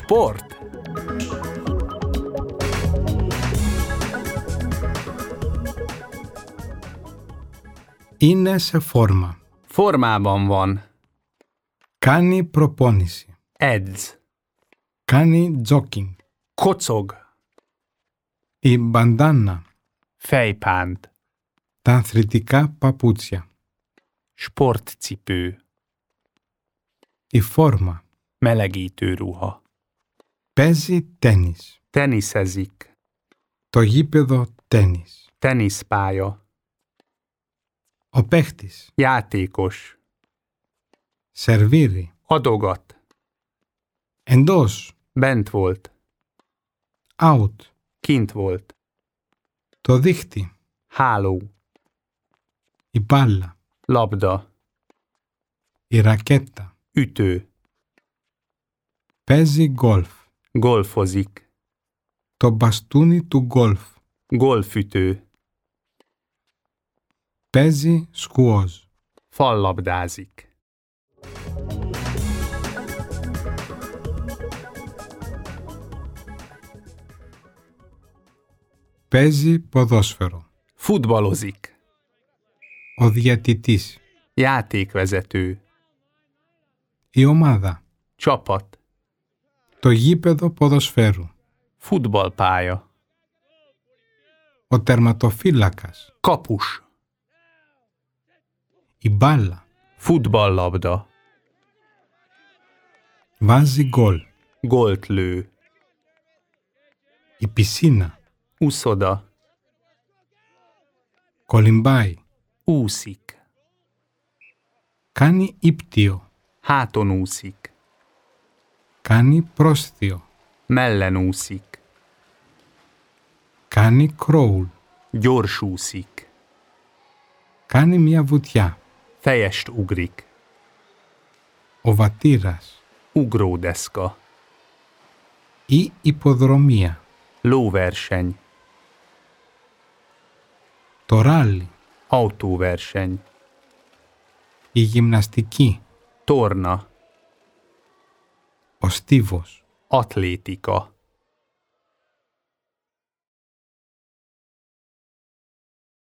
Sport. Είναι σε φόρμα. Formában van. Κάνει προπόνηση. Edz. Κάνει jogging. Kocog. Η μπαντάνα. Fejpánt. Τα αθλητικά παπούτσια. Sportcipő. Η φόρμα. Melegítő ruha. Παίζει τένις. Teniszezik. Το γήπεδο τένις. Teniszpálya. Ο παίχτης. Játékos. Σερβίρει. Adogat. Εντός. Bent volt. Out. Kint volt. Το δίχτυ. Háló. Η μπάλα. Labda. Η ρακέτα. Ütő. Παίζει γκολφ. Golfozik. Το μπαστούνι του γκολφ. Golfütő. Παίζει σκουόζ. Fallabdázik. Παίζει ποδόσφαιρο. Futballozik. Ο διαιτητής. Játékvezető. Η ομάδα. Csapat. Το γήπεδο ποδοσφαίρου. Futballpálya. Ο τερματοφύλακας. Kapus. Η μπάλα. Futballlabda. Βάζει γκολ. Gólt lő. Η πισίνα. Úszoda. Κολυμπάει. Úszik. Κάνει ύπτιο. Háton úszik. Κάνει πρόσθιο. Mellen úszik. Κάνει κρόουλ. Gyors úszik. Κάνει μια βουτιά. Fejest ugrik. Ο βατήρας. Ugródeszka. Η υποδρομία. Lóverseny. Το ράλι. Autóverseny. Η γυμναστική. Torna. Ο στίβος. Atlétika.